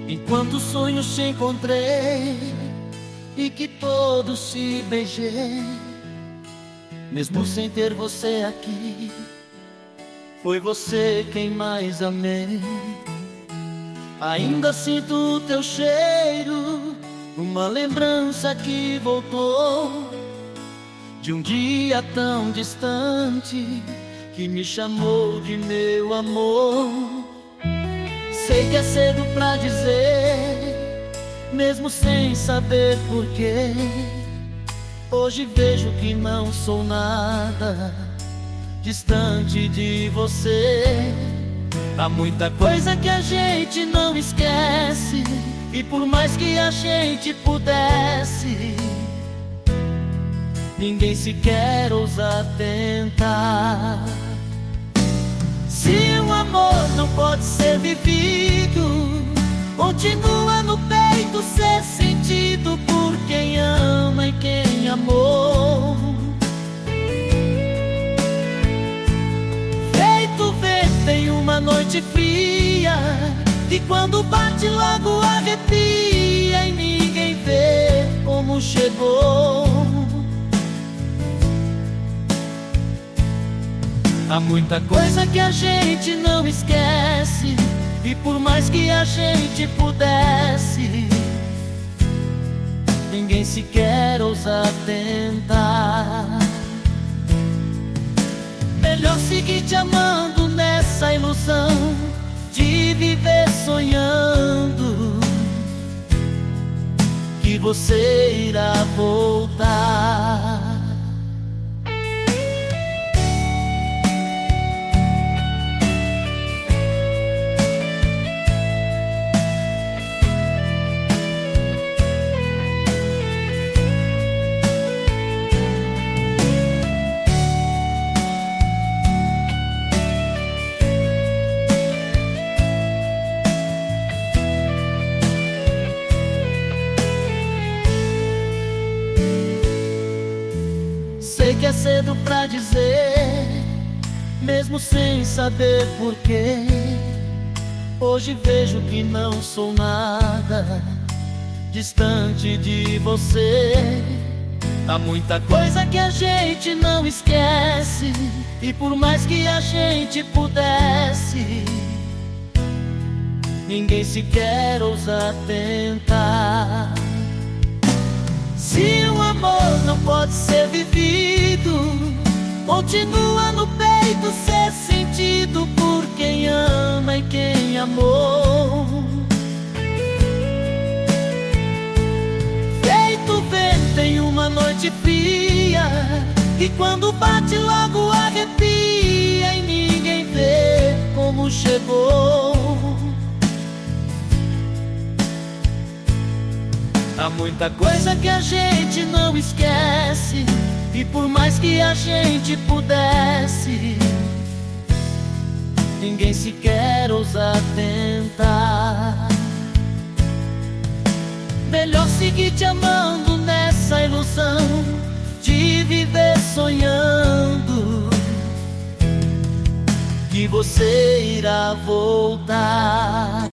Enquanto sonhos te encontrei e que todos te beijei, mesmo sem ter você aqui, foi você quem mais amei. Ainda sinto o teu cheiro, uma lembrança que voltou de um dia tão distante que me chamou de meu amor. Sei que é cedo pra dizer, mesmo sem saber porquê. Hoje vejo que não sou nada distante de você. Há muita coisa que a gente não esquece, e por mais que a gente pudesse, ninguém sequer ousa tentar. Se o amor não pode ser vivido, continua no peito ser sentido por quem ama e quem amou. Feito vento em uma noite fria, e quando bate logo arrepia, e ninguém vê como chegou. Há muita coisa que a gente não esquece, e por mais que a gente pudesse, ninguém sequer ousa tentar. Melhor seguir te amando nessa ilusão de viver sonhando que você irá voltar. Sei que é cedo pra dizer, mesmo sem saber porquê. Hoje vejo que não sou nada distante de você. Há muita coisa que a gente não esquece, e por mais que a gente pudesse, ninguém sequer ousa tentar. Se o amor não pode ser vivido, continua no peito ser sentido por quem ama e quem amou. Feito vento em uma noite fria, e quando bate logo arrepia, e ninguém vê como chegou. Há muita coisa que a gente não esquece, e por mais que a gente pudesse, ninguém sequer ousa tentar. Melhor seguir te amando nessa ilusão de viver sonhando que você irá voltar.